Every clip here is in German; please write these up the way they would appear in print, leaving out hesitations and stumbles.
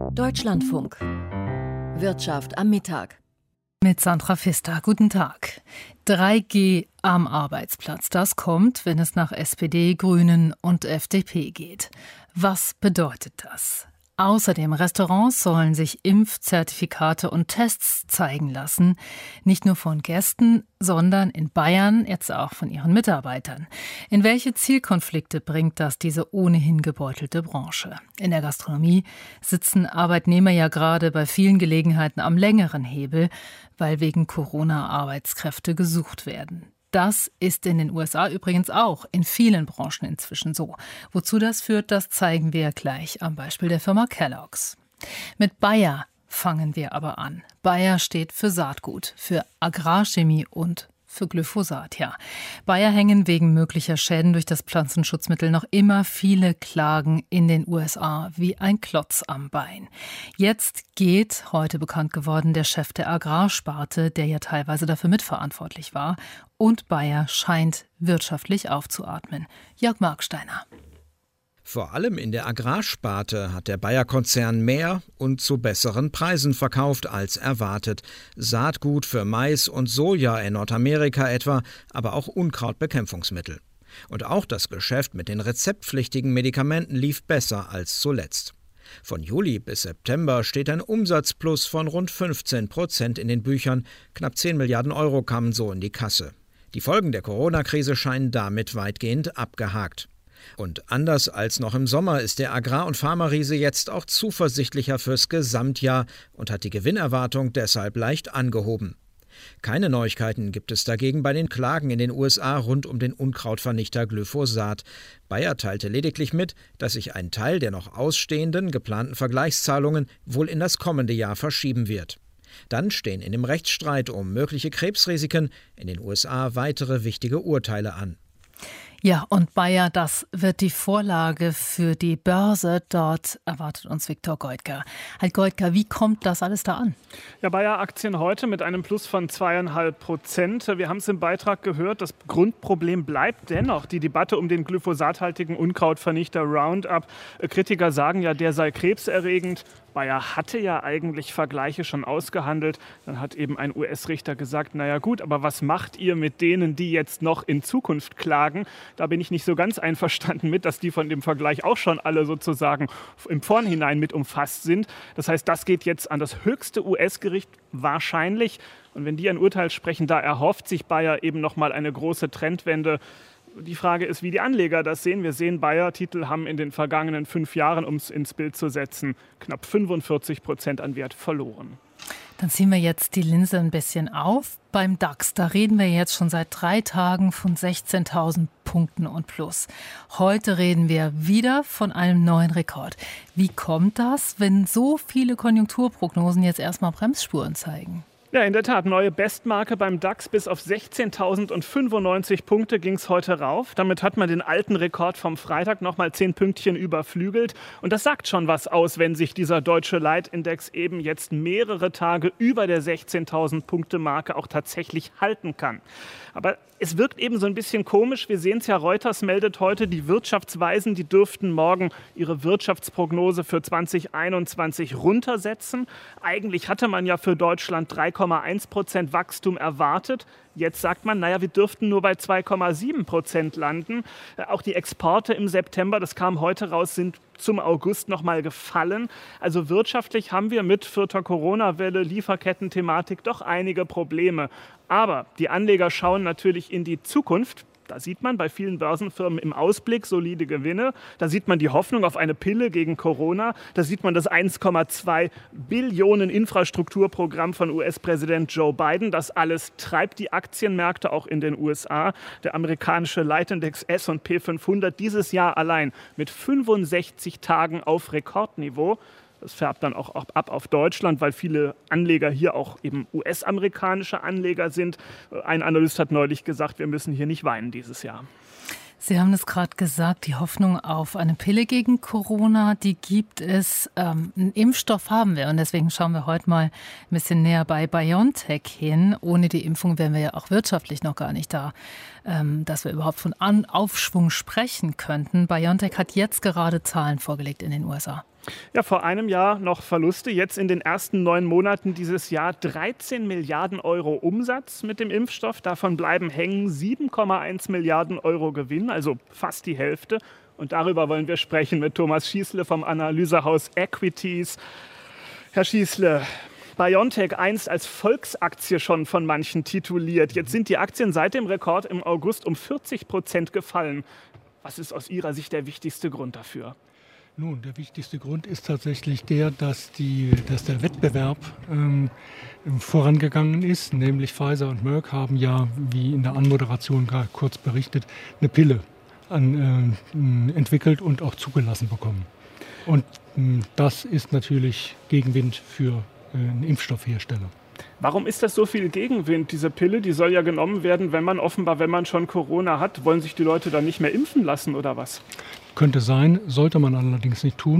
Deutschlandfunk. Wirtschaft am Mittag. Mit Sandra Pfister. Guten Tag. 3G am Arbeitsplatz. Das kommt, wenn es nach SPD, Grünen und FDP geht. Was bedeutet das? Außerdem Restaurants sollen sich Impfzertifikate und Tests zeigen lassen. Nicht nur von Gästen, sondern in Bayern jetzt auch von ihren Mitarbeitern. In welche Zielkonflikte bringt das diese ohnehin gebeutelte Branche? In der Gastronomie sitzen Arbeitnehmer ja gerade bei vielen Gelegenheiten am längeren Hebel, weil wegen Corona Arbeitskräfte gesucht werden. Das ist in den USA übrigens auch in vielen Branchen inzwischen so. Wozu das führt, das zeigen wir gleich am Beispiel der Firma Kellogg's. Mit Bayer fangen wir aber an. Bayer steht für Saatgut, für Agrarchemie und für Glyphosat, ja. Bayer hängen wegen möglicher Schäden durch das Pflanzenschutzmittel noch immer viele Klagen in den USA wie ein Klotz am Bein. Jetzt geht, heute bekannt geworden, der Chef der Agrarsparte, der ja teilweise dafür mitverantwortlich war, und Bayer scheint wirtschaftlich aufzuatmen. Jörg Marksteiner. Vor allem in der Agrarsparte hat der Bayer-Konzern mehr und zu besseren Preisen verkauft als erwartet. Saatgut für Mais und Soja in Nordamerika etwa, aber auch Unkrautbekämpfungsmittel. Und auch das Geschäft mit den rezeptpflichtigen Medikamenten lief besser als zuletzt. Von Juli bis September steht ein Umsatzplus von rund 15% in den Büchern. Knapp 10 Milliarden Euro kamen so in die Kasse. Die Folgen der Corona-Krise scheinen damit weitgehend abgehakt. Und anders als noch im Sommer ist der Agrar- und Pharmariese jetzt auch zuversichtlicher fürs Gesamtjahr und hat die Gewinnerwartung deshalb leicht angehoben. Keine Neuigkeiten gibt es dagegen bei den Klagen in den USA rund um den Unkrautvernichter Glyphosat. Bayer teilte lediglich mit, dass sich ein Teil der noch ausstehenden geplanten Vergleichszahlungen wohl in das kommende Jahr verschieben wird. Dann stehen in dem Rechtsstreit um mögliche Krebsrisiken in den USA weitere wichtige Urteile an. Ja, und Bayer, das wird die Vorlage für die Börse. Dort erwartet uns Viktor Goldger. Herr Goldger, wie kommt das alles da an? Ja, Bayer-Aktien heute mit einem Plus von 2,5%. Wir haben es im Beitrag gehört, das Grundproblem bleibt dennoch die Debatte um den glyphosathaltigen Unkrautvernichter Roundup. Kritiker sagen ja, der sei krebserregend. Bayer hatte ja eigentlich Vergleiche schon ausgehandelt. Dann hat eben ein US-Richter gesagt, naja gut, aber was macht ihr mit denen, die jetzt noch in Zukunft klagen? Da bin ich nicht so ganz einverstanden mit, dass die von dem Vergleich auch schon alle sozusagen im Vornhinein mit umfasst sind. Das heißt, das geht jetzt an das höchste US-Gericht wahrscheinlich. Und wenn die ein Urteil sprechen, da erhofft sich Bayer eben nochmal eine große Trendwende. Die Frage ist, wie die Anleger das sehen. Wir sehen, Bayer-Titel haben in den vergangenen 5 Jahren, um es ins Bild zu setzen, knapp 45% an Wert verloren. Dann ziehen wir jetzt die Linse ein bisschen auf. Beim DAX, da reden wir jetzt schon seit 3 Tagen von 16.000 Punkten und plus. Heute reden wir wieder von einem neuen Rekord. Wie kommt das, wenn so viele Konjunkturprognosen jetzt erstmal Bremsspuren zeigen? Ja, in der Tat, neue Bestmarke beim DAX. Bis auf 16.095 Punkte ging es heute rauf. Damit hat man den alten Rekord vom Freitag nochmal 10 Pünktchen überflügelt. Und das sagt schon was aus, wenn sich dieser deutsche Leitindex eben jetzt mehrere Tage über der 16.000 Punkte Marke auch tatsächlich halten kann. Aber es wirkt eben so ein bisschen komisch. Wir sehen es ja, Reuters meldet heute, die Wirtschaftsweisen, die dürften morgen ihre Wirtschaftsprognose für 2021 runtersetzen. Eigentlich hatte man ja für Deutschland 3,1% Wachstum erwartet. Jetzt sagt man, naja, wir dürften nur bei 2,7% landen. Auch die Exporte im September, das kam heute raus, sind zum August nochmal gefallen. Also wirtschaftlich haben wir mit 4. Corona-Welle, Lieferketten-Thematik doch einige Probleme. Aber die Anleger schauen natürlich in die Zukunft. Da sieht man bei vielen Börsenfirmen im Ausblick solide Gewinne. Da sieht man die Hoffnung auf eine Pille gegen Corona. Da sieht man das 1,2 Billionen Infrastrukturprogramm von US-Präsident Joe Biden. Das alles treibt die Aktienmärkte auch in den USA. Der amerikanische Leitindex S&P 500 dieses Jahr allein mit 65 Tagen auf Rekordniveau. Das färbt dann auch ab auf Deutschland, weil viele Anleger hier auch eben US-amerikanische Anleger sind. Ein Analyst hat neulich gesagt, wir müssen hier nicht weinen dieses Jahr. Sie haben es gerade gesagt, die Hoffnung auf eine Pille gegen Corona, die gibt es. Einen Impfstoff haben wir und deswegen schauen wir heute mal ein bisschen näher bei BioNTech hin. Ohne die Impfung wären wir ja auch wirtschaftlich noch gar nicht da, dass wir überhaupt von Aufschwung sprechen könnten. BioNTech hat jetzt gerade Zahlen vorgelegt in den USA. Ja, vor einem Jahr noch Verluste, jetzt in den ersten 9 Monaten dieses Jahr 13 Milliarden Euro Umsatz mit dem Impfstoff. Davon bleiben hängen 7,1 Milliarden Euro Gewinn, also fast die Hälfte. Und darüber wollen wir sprechen mit Thomas Schießle vom Analysehaus Equities. Herr Schießle, BioNTech einst als Volksaktie schon von manchen tituliert. Jetzt sind die Aktien seit dem Rekord im August um 40% gefallen. Was ist aus Ihrer Sicht der wichtigste Grund dafür? Nun, der wichtigste Grund ist tatsächlich dass der Wettbewerb vorangegangen ist. Nämlich Pfizer und Merck haben ja, wie in der Anmoderation gerade kurz berichtet, eine Pille entwickelt und auch zugelassen bekommen. Und das ist natürlich Gegenwind für einen Impfstoffhersteller. Warum ist das so viel Gegenwind? Diese Pille, die soll ja genommen werden, wenn man schon Corona hat. Wollen sich die Leute dann nicht mehr impfen lassen oder was? Könnte sein, sollte man allerdings nicht tun.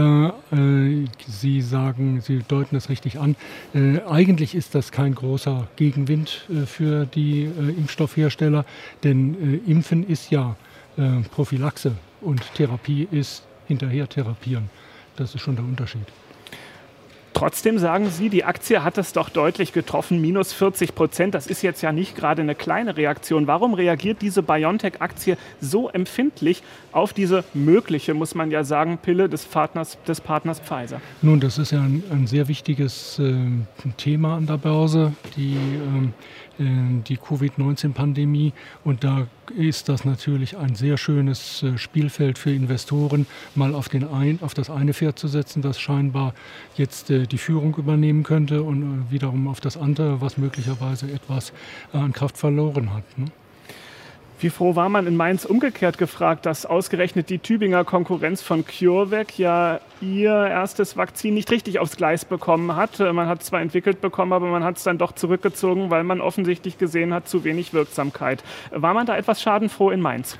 Sie deuten es richtig an. Eigentlich ist das kein großer Gegenwind für die Impfstoffhersteller, denn Impfen ist ja Prophylaxe und Therapie ist hinterher therapieren. Das ist schon der Unterschied. Trotzdem sagen Sie, die Aktie hat es doch deutlich getroffen, minus 40%. Das ist jetzt ja nicht gerade eine kleine Reaktion. Warum reagiert diese BioNTech-Aktie so empfindlich auf diese mögliche, muss man ja sagen, Pille des Partners Pfizer? Nun, das ist ja ein sehr wichtiges Thema an der Börse, die Covid-19-Pandemie. Und da ist das natürlich ein sehr schönes Spielfeld für Investoren, mal auf das eine Pferd zu setzen, das scheinbar jetzt die Führung übernehmen könnte und wiederum auf das andere, was möglicherweise etwas an Kraft verloren hat. Ne? Wie froh war man in Mainz umgekehrt gefragt, dass ausgerechnet die Tübinger Konkurrenz von CureVac ja ihr erstes Vakzin nicht richtig aufs Gleis bekommen hat. Man hat es zwar entwickelt bekommen, aber man hat es dann doch zurückgezogen, weil man offensichtlich gesehen hat, zu wenig Wirksamkeit. War man da etwas schadenfroh in Mainz?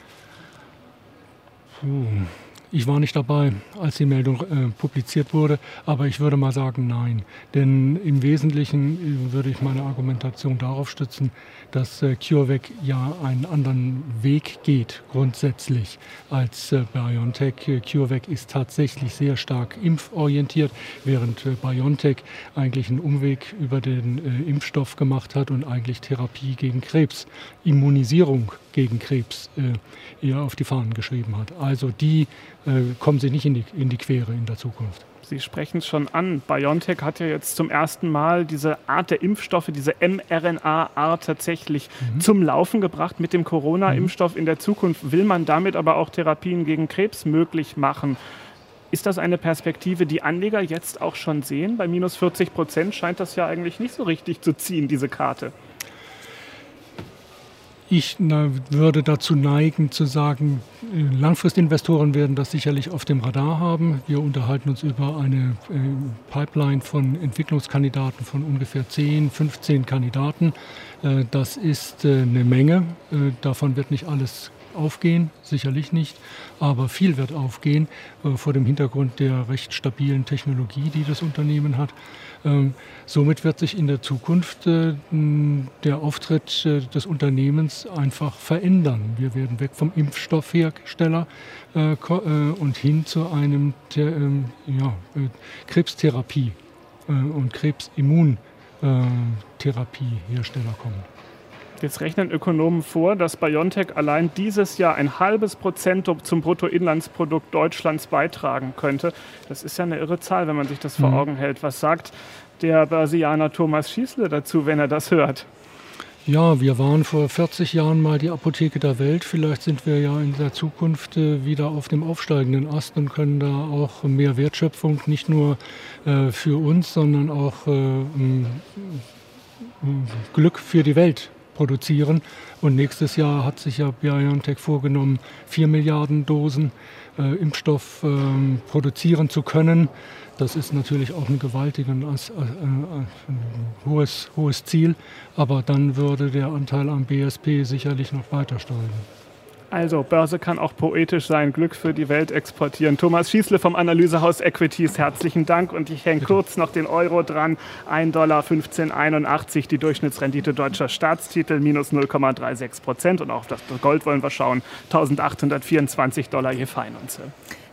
Ich war nicht dabei, als die Meldung publiziert wurde, aber ich würde mal sagen, nein. Denn im Wesentlichen würde ich meine Argumentation darauf stützen, dass CureVac ja einen anderen Weg geht, grundsätzlich, als BioNTech. CureVac ist tatsächlich sehr stark impforientiert, während BioNTech eigentlich einen Umweg über den Impfstoff gemacht hat und eigentlich Therapie gegen Krebs, Immunisierung gegen Krebs eher auf die Fahnen geschrieben hat. Also die kommen sich nicht in die Quere in der Zukunft. Sie sprechen es schon an. BioNTech hat ja jetzt zum ersten Mal diese Art der Impfstoffe, diese mRNA-Art tatsächlich zum Laufen gebracht mit dem Corona-Impfstoff. In der Zukunft will man damit aber auch Therapien gegen Krebs möglich machen. Ist das eine Perspektive, die Anleger jetzt auch schon sehen? Bei minus 40% scheint das ja eigentlich nicht so richtig zu ziehen, diese Karte. Ich würde dazu neigen zu sagen, Langfristinvestoren werden das sicherlich auf dem Radar haben. Wir unterhalten uns über eine Pipeline von Entwicklungskandidaten von ungefähr 10, 15 Kandidaten. Das ist eine Menge. Davon wird nicht alles aufgehen, sicherlich nicht, aber viel wird aufgehen vor dem Hintergrund der recht stabilen Technologie, die das Unternehmen hat. Somit wird sich in der Zukunft der Auftritt des Unternehmens einfach verändern. Wir werden weg vom Impfstoffhersteller und hin zu einem Krebstherapie und Krebsimmuntherapiehersteller kommen. Jetzt rechnen Ökonomen vor, dass BioNTech allein dieses Jahr 0,5% zum Bruttoinlandsprodukt Deutschlands beitragen könnte. Das ist ja eine irre Zahl, wenn man sich das vor Augen hält. Was sagt der Börsianer Thomas Schießle dazu, wenn er das hört? Ja, wir waren vor 40 Jahren mal die Apotheke der Welt. Vielleicht sind wir ja in der Zukunft wieder auf dem aufsteigenden Ast und können da auch mehr Wertschöpfung, nicht nur für uns, sondern auch Glück für die Welt produzieren. Und nächstes Jahr hat sich ja BioNTech vorgenommen, 4 Milliarden Dosen Impfstoff produzieren zu können. Das ist natürlich auch ein gewaltiges, hohes Ziel. Aber dann würde der Anteil am BSP sicherlich noch weiter steigen. Also, Börse kann auch poetisch sein, Glück für die Welt exportieren. Thomas Schießle vom Analysehaus Equities, herzlichen Dank. Und ich hänge kurz noch den Euro dran. $1,1581, die Durchschnittsrendite deutscher Staatstitel, minus 0,36%. Und auch auf das Gold wollen wir schauen, $1.824 je Feinunze.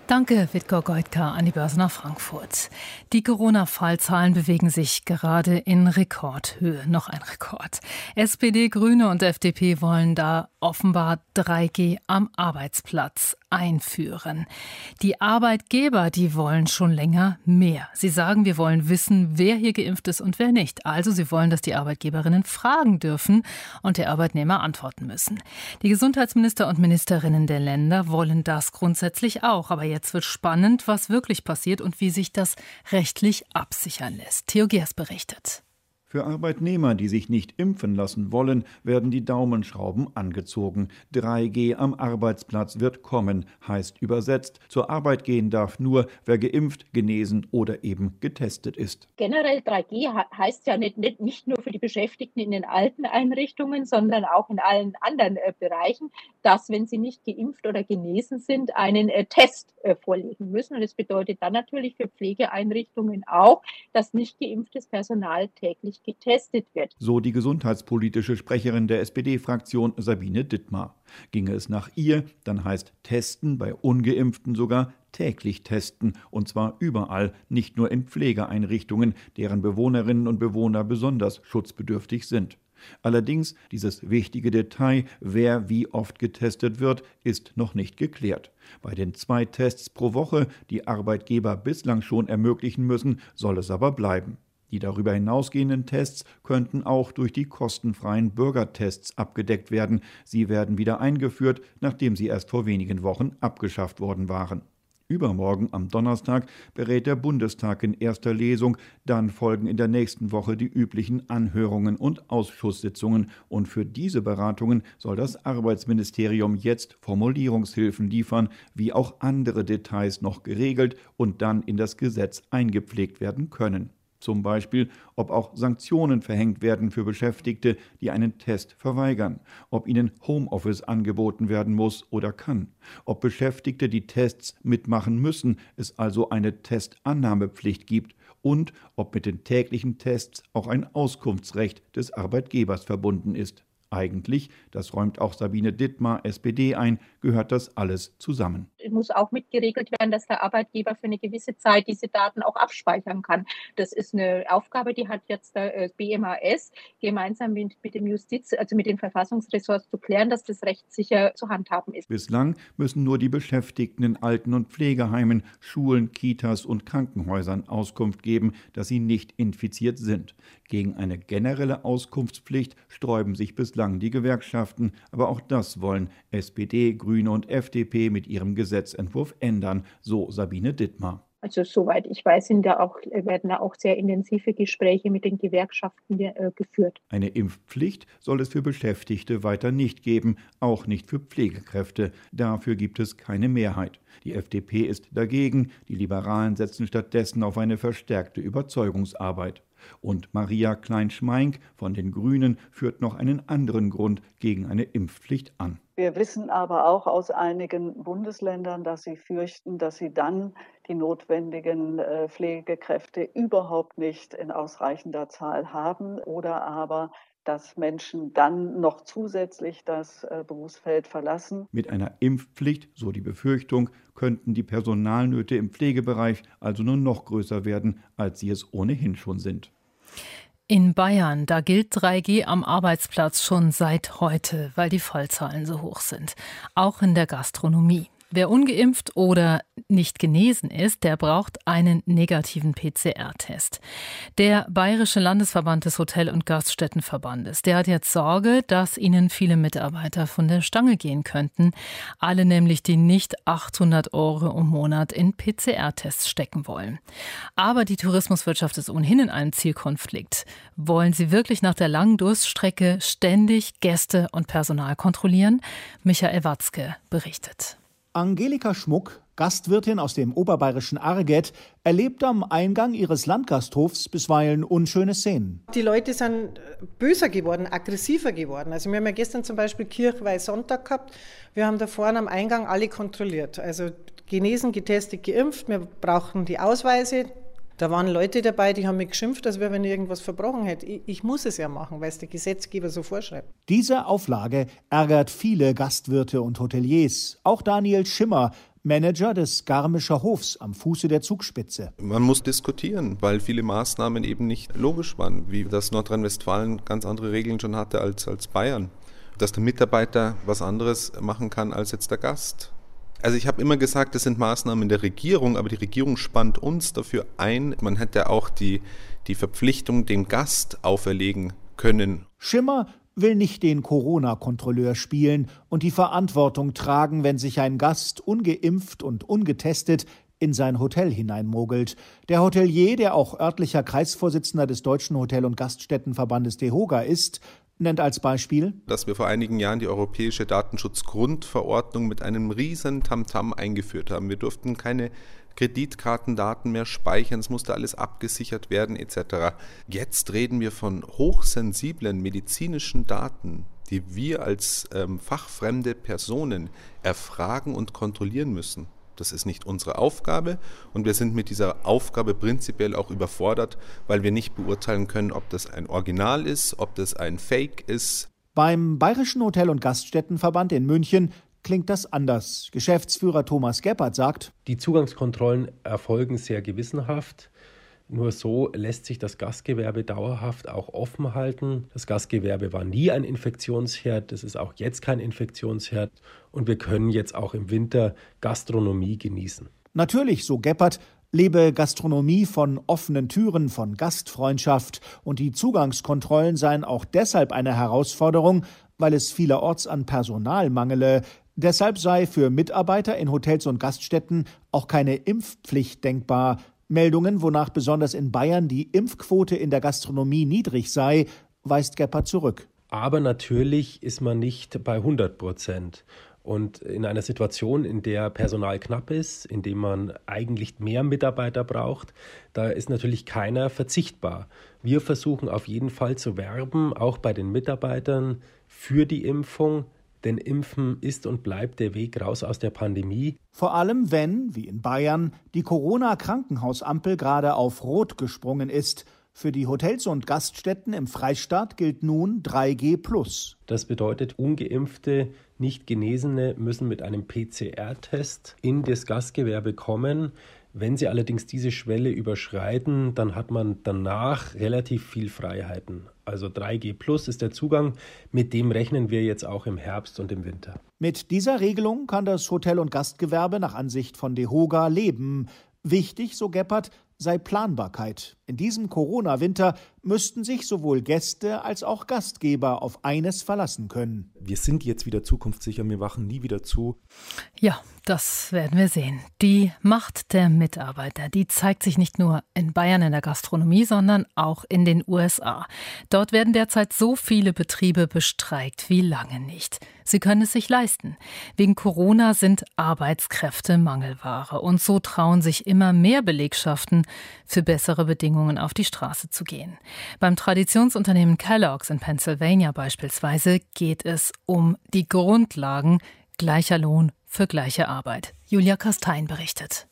Danke, Witko Goitka, an die Börse nach Frankfurt. Die Corona-Fallzahlen bewegen sich gerade in Rekordhöhe. Noch ein Rekord. SPD, Grüne und FDP wollen da offenbar 3G am Arbeitsplatz einführen. Die Arbeitgeber, die wollen schon länger mehr. Sie sagen, wir wollen wissen, wer hier geimpft ist und wer nicht. Also sie wollen, dass die Arbeitgeberinnen fragen dürfen und der Arbeitnehmer antworten müssen. Die Gesundheitsminister und Ministerinnen der Länder wollen das grundsätzlich auch. Aber jetzt wird spannend, was wirklich passiert und wie sich das rechtlich absichern lässt. Theo Gers berichtet. Für Arbeitnehmer, die sich nicht impfen lassen wollen, werden die Daumenschrauben angezogen. 3G am Arbeitsplatz wird kommen, heißt übersetzt. Zur Arbeit gehen darf nur, wer geimpft, genesen oder eben getestet ist. Generell 3G heißt ja nicht nur für die Beschäftigten in den alten Einrichtungen, sondern auch in allen anderen Bereichen, dass, wenn sie nicht geimpft oder genesen sind, einen Test vorlegen müssen. Und das bedeutet dann natürlich für Pflegeeinrichtungen auch, dass nicht geimpftes Personal täglich getestet wird. So die gesundheitspolitische Sprecherin der SPD-Fraktion Sabine Dittmar. Ginge es nach ihr, dann heißt testen bei Ungeimpften sogar täglich testen, und zwar überall, nicht nur in Pflegeeinrichtungen, deren Bewohnerinnen und Bewohner besonders schutzbedürftig sind. Allerdings, dieses wichtige Detail, wer wie oft getestet wird, ist noch nicht geklärt. Bei den 2 Tests pro Woche, die Arbeitgeber bislang schon ermöglichen müssen, soll es aber bleiben. Die darüber hinausgehenden Tests könnten auch durch die kostenfreien Bürgertests abgedeckt werden. Sie werden wieder eingeführt, nachdem sie erst vor wenigen Wochen abgeschafft worden waren. Übermorgen am Donnerstag berät der Bundestag in erster Lesung. Dann folgen in der nächsten Woche die üblichen Anhörungen und Ausschusssitzungen. Und für diese Beratungen soll das Arbeitsministerium jetzt Formulierungshilfen liefern, wie auch andere Details noch geregelt und dann in das Gesetz eingepflegt werden können. Zum Beispiel, ob auch Sanktionen verhängt werden für Beschäftigte, die einen Test verweigern, ob ihnen Homeoffice angeboten werden muss oder kann, ob Beschäftigte, die Tests mitmachen müssen, es also eine Testannahmepflicht gibt und ob mit den täglichen Tests auch ein Auskunftsrecht des Arbeitgebers verbunden ist. Eigentlich, das räumt auch Sabine Dittmar, SPD ein, gehört das alles zusammen. Es muss auch mitgeregelt werden, dass der Arbeitgeber für eine gewisse Zeit diese Daten auch abspeichern kann. Das ist eine Aufgabe, die hat jetzt der BMAS gemeinsam mit dem Justiz, also mit den Verfassungsressorts zu klären, dass das rechtssicher zu handhaben ist. Bislang müssen nur die Beschäftigten in Alten- und Pflegeheimen, Schulen, Kitas und Krankenhäusern Auskunft geben, dass sie nicht infiziert sind. Gegen eine generelle Auskunftspflicht sträuben sich bislang die Gewerkschaften, aber auch das wollen SPD, Grüne und FDP mit ihrem Gesetzentwurf ändern, so Sabine Dittmar. Also soweit ich weiß, werden da auch sehr intensive Gespräche mit den Gewerkschaften geführt. Eine Impfpflicht soll es für Beschäftigte weiter nicht geben, auch nicht für Pflegekräfte. Dafür gibt es keine Mehrheit. Die FDP ist dagegen, die Liberalen setzen stattdessen auf eine verstärkte Überzeugungsarbeit. Und Maria Klein-Schmeink von den Grünen führt noch einen anderen Grund gegen eine Impfpflicht an. Wir wissen aber auch aus einigen Bundesländern, dass sie fürchten, dass sie dann die notwendigen Pflegekräfte überhaupt nicht in ausreichender Zahl haben oder aber dass Menschen dann noch zusätzlich das Berufsfeld verlassen. Mit einer Impfpflicht, so die Befürchtung, könnten die Personalnöte im Pflegebereich also nur noch größer werden, als sie es ohnehin schon sind. In Bayern, da gilt 3G am Arbeitsplatz schon seit heute, weil die Fallzahlen so hoch sind. Auch in der Gastronomie. Wer ungeimpft oder nicht genesen ist, der braucht einen negativen PCR-Test. Der Bayerische Landesverband des Hotel- und Gaststättenverbandes, der hat jetzt Sorge, dass ihnen viele Mitarbeiter von der Stange gehen könnten. Alle nämlich, die nicht 800 € im Monat in PCR-Tests stecken wollen. Aber die Tourismuswirtschaft ist ohnehin in einem Zielkonflikt. Wollen sie wirklich nach der langen Durststrecke ständig Gäste und Personal kontrollieren? Michael Watzke berichtet. Angelika Schmuck, Gastwirtin aus dem oberbayerischen Arget, erlebt am Eingang ihres Landgasthofs bisweilen unschöne Szenen. Die Leute sind böser geworden, aggressiver geworden. Also wir haben ja gestern zum Beispiel Kirchweihsonntag gehabt. Wir haben da vorne am Eingang alle kontrolliert. Also genesen, getestet, geimpft. Wir brauchen die Ausweise. Da waren Leute dabei, die haben mich geschimpft, als wenn ich irgendwas verbrochen hätte. Ich muss es ja machen, weil es der Gesetzgeber so vorschreibt. Diese Auflage ärgert viele Gastwirte und Hoteliers. Auch Daniel Schimmer, Manager des Garmischer Hofs am Fuße der Zugspitze. Man muss diskutieren, weil viele Maßnahmen eben nicht logisch waren, wie das Nordrhein-Westfalen ganz andere Regeln schon hatte als Bayern. Dass der Mitarbeiter was anderes machen kann als jetzt der Gast. Also ich habe immer gesagt, das sind Maßnahmen der Regierung, aber die Regierung spannt uns dafür ein. Man hätte auch die Verpflichtung dem Gast auferlegen können. Schimmer will nicht den Corona-Kontrolleur spielen und die Verantwortung tragen, wenn sich ein Gast ungeimpft und ungetestet in sein Hotel hineinmogelt. Der Hotelier, der auch örtlicher Kreisvorsitzender des Deutschen Hotel- und Gaststättenverbandes DEHOGA ist, nennt als Beispiel, dass wir vor einigen Jahren die Europäische Datenschutzgrundverordnung mit einem riesen Tamtam eingeführt haben. Wir durften keine Kreditkartendaten mehr speichern, es musste alles abgesichert werden etc. Jetzt reden wir von hochsensiblen medizinischen Daten, die wir als fachfremde Personen erfragen und kontrollieren müssen. Das ist nicht unsere Aufgabe und wir sind mit dieser Aufgabe prinzipiell auch überfordert, weil wir nicht beurteilen können, ob das ein Original ist, ob das ein Fake ist. Beim Bayerischen Hotel- und Gaststättenverband in München klingt das anders. Geschäftsführer Thomas Gebhardt sagt, die Zugangskontrollen erfolgen sehr gewissenhaft. Nur so lässt sich das Gastgewerbe dauerhaft auch offen halten. Das Gastgewerbe war nie ein Infektionsherd, das ist auch jetzt kein Infektionsherd. Und wir können jetzt auch im Winter Gastronomie genießen. Natürlich, so Gebhardt, lebe Gastronomie von offenen Türen, von Gastfreundschaft. Und die Zugangskontrollen seien auch deshalb eine Herausforderung, weil es vielerorts an Personal mangele. Deshalb sei für Mitarbeiter in Hotels und Gaststätten auch keine Impfpflicht denkbar. Meldungen, wonach besonders in Bayern die Impfquote in der Gastronomie niedrig sei, weist Gebhardt zurück. Aber natürlich ist man nicht bei 100%. Und in einer Situation, in der Personal knapp ist, in der man eigentlich mehr Mitarbeiter braucht, da ist natürlich keiner verzichtbar. Wir versuchen auf jeden Fall zu werben, auch bei den Mitarbeitern, für die Impfung. Denn Impfen ist und bleibt der Weg raus aus der Pandemie. Vor allem, wenn, wie in Bayern, die Corona-Krankenhausampel gerade auf Rot gesprungen ist. Für die Hotels und Gaststätten im Freistaat gilt nun 3G+. Das bedeutet, ungeimpfte, nicht Genesene müssen mit einem PCR-Test in das Gastgewerbe kommen. Wenn sie allerdings diese Schwelle überschreiten, dann hat man danach relativ viel Freiheiten. Also 3G+ ist der Zugang, mit dem rechnen wir jetzt auch im Herbst und im Winter. Mit dieser Regelung kann das Hotel- und Gastgewerbe nach Ansicht von DEHOGA leben. Wichtig, so Gebhardt, sei Planbarkeit. In diesem Corona-Winter müssten sich sowohl Gäste als auch Gastgeber auf eines verlassen können. Wir sind jetzt wieder zukunftssicher, wir wachen nie wieder zu. Ja, das werden wir sehen. Die Macht der Mitarbeiter, die zeigt sich nicht nur in Bayern in der Gastronomie, sondern auch in den USA. Dort werden derzeit so viele Betriebe bestreikt wie lange nicht. Sie können es sich leisten. Wegen Corona sind Arbeitskräfte Mangelware. Und so trauen sich immer mehr Belegschaften, für bessere Bedingungen auf die Straße zu gehen. Beim Traditionsunternehmen Kellogg's in Pennsylvania beispielsweise geht es um die Grundlagen gleicher Lohn für gleiche Arbeit. Julia Kastein berichtet.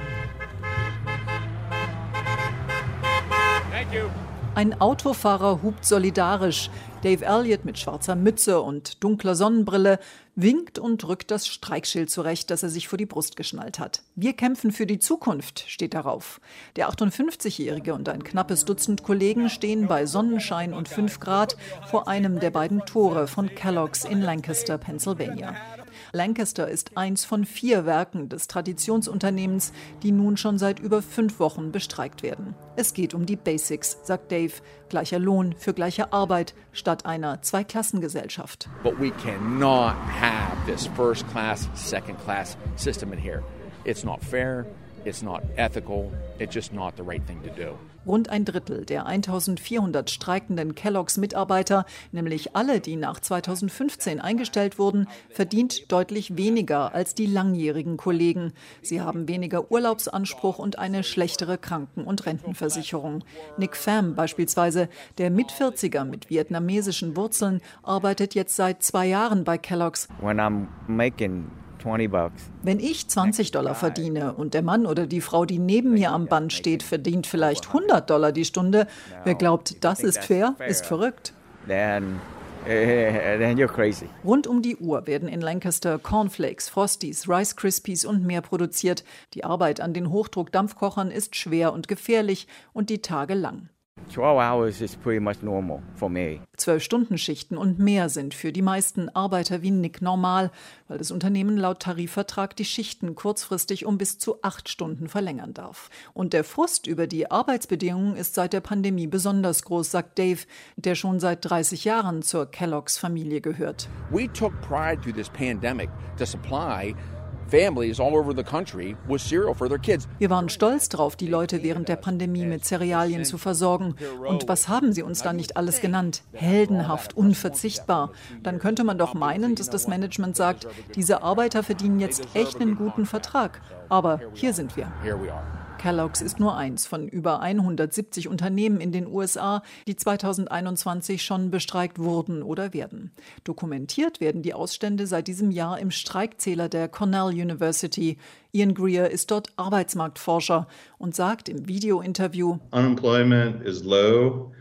Ein Autofahrer hupt solidarisch. Dave Elliott mit schwarzer Mütze und dunkler Sonnenbrille winkt und rückt das Streikschild zurecht, das er sich vor die Brust geschnallt hat. Wir kämpfen für die Zukunft, steht darauf. Der 58-Jährige und ein knappes Dutzend Kollegen stehen bei Sonnenschein und 5 Grad vor einem der beiden Tore von Kellogg's in Lancaster, Pennsylvania. Lancaster ist eins von 4 Werken des Traditionsunternehmens, die nun schon seit über 5 Wochen bestreikt werden. Es geht um die Basics, sagt Dave. Gleicher Lohn für gleiche Arbeit statt einer Zweiklassengesellschaft. But we cannot have this first-class, second-class system in here. It's not fair, it's not ethical, it's just not the right thing to do. Rund ein Drittel der 1400 streikenden Kellogg's-Mitarbeiter, nämlich alle, die nach 2015 eingestellt wurden, verdient deutlich weniger als die langjährigen Kollegen. Sie haben weniger Urlaubsanspruch und eine schlechtere Kranken- und Rentenversicherung. Nick Pham beispielsweise, der Mit-40er mit vietnamesischen Wurzeln, arbeitet jetzt seit 2 Jahren bei Kellogg's. Wenn ich $20 verdiene und der Mann oder die Frau, die neben mir am Band steht, verdient vielleicht $100 die Stunde, wer glaubt, das ist fair, ist verrückt. then you're crazy. Rund um die Uhr werden in Lancaster Cornflakes, Frosties, Rice Krispies und mehr produziert. Die Arbeit an den Hochdruck-Dampfkochern ist schwer und gefährlich und die Tage lang. 12 hours is pretty much normal for me. 12-Stunden-Schichten und mehr sind für die meisten Arbeiter wie Nick normal, weil das Unternehmen laut Tarifvertrag die Schichten kurzfristig um bis zu 8 Stunden verlängern darf. Und der Frust über die Arbeitsbedingungen ist seit der Pandemie besonders groß, sagt Dave, der schon seit 30 Jahren zur Kellogg's-Familie gehört. We took pride through this pandemic to supply families all over the country with cereal for their kids. Wir waren stolz darauf, die Leute während der Pandemie mit Cerealien zu versorgen. Und was haben sie uns da nicht alles genannt? Heldenhaft, unverzichtbar. Dann könnte man doch meinen, dass das Management sagt, diese Arbeiter verdienen jetzt echt einen guten Vertrag. Aber hier sind wir. Kellogg's ist nur eins von über 170 Unternehmen in den USA, die 2021 schon bestreikt wurden oder werden. Dokumentiert werden die Ausstände seit diesem Jahr im Streikzähler der Cornell University. Ian Greer ist dort Arbeitsmarktforscher und sagt im Videointerview: Unemployment is low.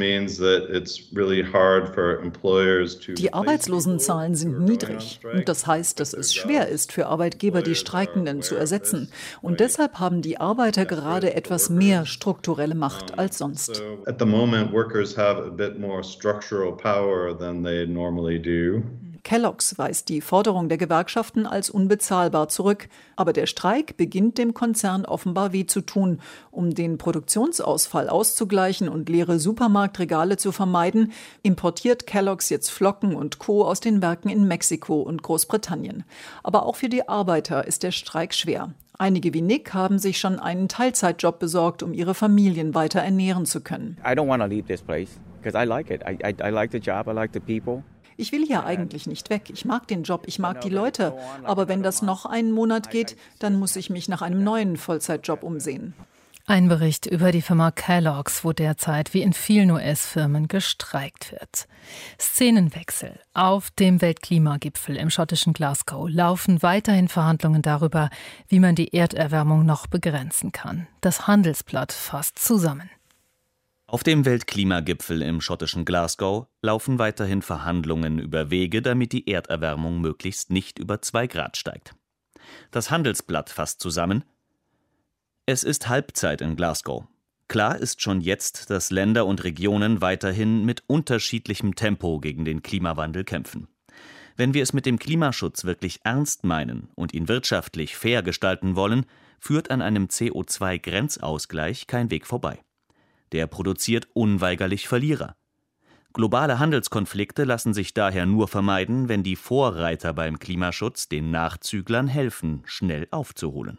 Die Arbeitslosenzahlen sind niedrig und das heißt, dass es schwer ist für Arbeitgeber, die Streikenden zu ersetzen. Und deshalb haben die Arbeiter gerade etwas mehr strukturelle Macht als sonst. At the moment, workers have a bit more structural power than they normally do. Kellogg's weist die Forderung der Gewerkschaften als unbezahlbar zurück. Aber der Streik beginnt dem Konzern offenbar weh zu tun. Um den Produktionsausfall auszugleichen und leere Supermarktregale zu vermeiden, importiert Kellogg's jetzt Flocken und Co. aus den Werken in Mexiko und Großbritannien. Aber auch für die Arbeiter ist der Streik schwer. Einige wie Nick haben sich schon einen Teilzeitjob besorgt, um ihre Familien weiter ernähren zu können. I don't want to leave this place because I like it. I like the job, I like the people. Ich will hier eigentlich nicht weg. Ich mag den Job, ich mag die Leute. Aber wenn das noch einen Monat geht, dann muss ich mich nach einem neuen Vollzeitjob umsehen. Ein Bericht über die Firma Kellogg's, wo derzeit wie in vielen US-Firmen gestreikt wird. Szenenwechsel. Auf dem Weltklimagipfel im schottischen Glasgow laufen weiterhin Verhandlungen darüber, wie man die Erderwärmung noch begrenzen kann. Das Handelsblatt fasst zusammen. Auf dem Weltklimagipfel im schottischen Glasgow laufen weiterhin Verhandlungen über Wege, damit die Erderwärmung möglichst nicht über 2 Grad steigt. Das Handelsblatt fasst zusammen: Es ist Halbzeit in Glasgow. Klar ist schon jetzt, dass Länder und Regionen weiterhin mit unterschiedlichem Tempo gegen den Klimawandel kämpfen. Wenn wir es mit dem Klimaschutz wirklich ernst meinen und ihn wirtschaftlich fair gestalten wollen, führt an einem CO2-Grenzausgleich kein Weg vorbei. Der produziert unweigerlich Verlierer. Globale Handelskonflikte lassen sich daher nur vermeiden, wenn die Vorreiter beim Klimaschutz den Nachzüglern helfen, schnell aufzuholen.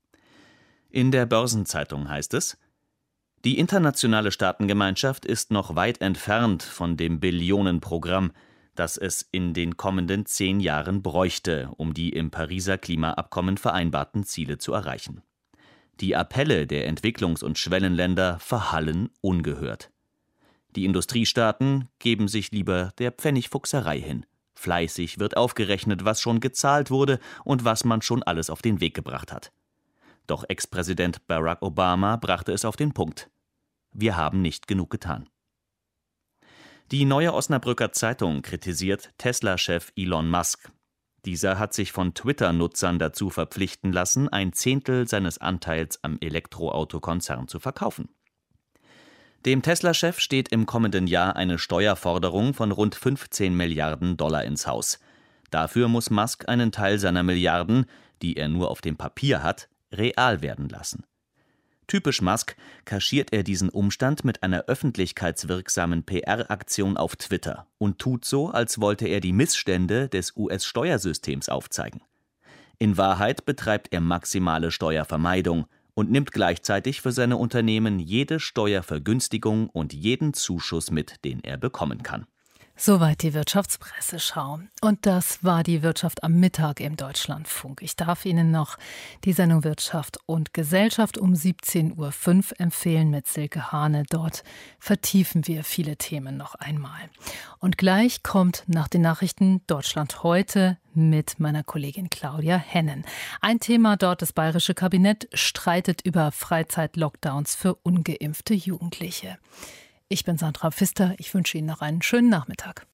In der Börsenzeitung heißt es: Die internationale Staatengemeinschaft ist noch weit entfernt von dem Billionenprogramm, das es in den kommenden 10 Jahren bräuchte, um die im Pariser Klimaabkommen vereinbarten Ziele zu erreichen. Die Appelle der Entwicklungs- und Schwellenländer verhallen ungehört. Die Industriestaaten geben sich lieber der Pfennigfuchserei hin. Fleißig wird aufgerechnet, was schon gezahlt wurde und was man schon alles auf den Weg gebracht hat. Doch Ex-Präsident Barack Obama brachte es auf den Punkt: Wir haben nicht genug getan. Die Neue Osnabrücker Zeitung kritisiert Tesla-Chef Elon Musk. Dieser hat sich von Twitter-Nutzern dazu verpflichten lassen, 1/10 seines Anteils am Elektroautokonzern zu verkaufen. Dem Tesla-Chef steht im kommenden Jahr eine Steuerforderung von rund 15 Milliarden Dollar ins Haus. Dafür muss Musk einen Teil seiner Milliarden, die er nur auf dem Papier hat, real werden lassen. Typisch Musk kaschiert er diesen Umstand mit einer öffentlichkeitswirksamen PR-Aktion auf Twitter und tut so, als wollte er die Missstände des US-Steuersystems aufzeigen. In Wahrheit betreibt er maximale Steuervermeidung und nimmt gleichzeitig für seine Unternehmen jede Steuervergünstigung und jeden Zuschuss mit, den er bekommen kann. Soweit die Wirtschaftspresseschau. Und das war die Wirtschaft am Mittag im Deutschlandfunk. Ich darf Ihnen noch die Sendung Wirtschaft und Gesellschaft um 17:05 Uhr empfehlen mit Silke Hane. Dort vertiefen wir viele Themen noch einmal. Und gleich kommt nach den Nachrichten Deutschland heute mit meiner Kollegin Claudia Hennen. Ein Thema dort: Das bayerische Kabinett streitet über Freizeitlockdowns für ungeimpfte Jugendliche. Ich bin Sandra Pfister. Ich wünsche Ihnen noch einen schönen Nachmittag.